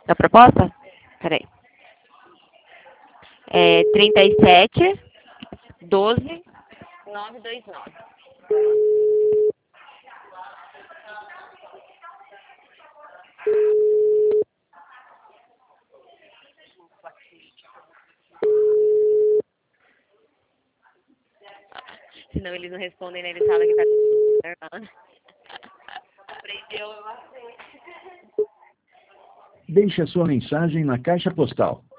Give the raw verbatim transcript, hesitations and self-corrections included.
Da proposta? Peraí. É trinta e sete, doze, nove dois nove. Senão eles não respondem, né? Eles falam que tá normal. Aprendeu, eu aceito. Deixe a sua mensagem na caixa postal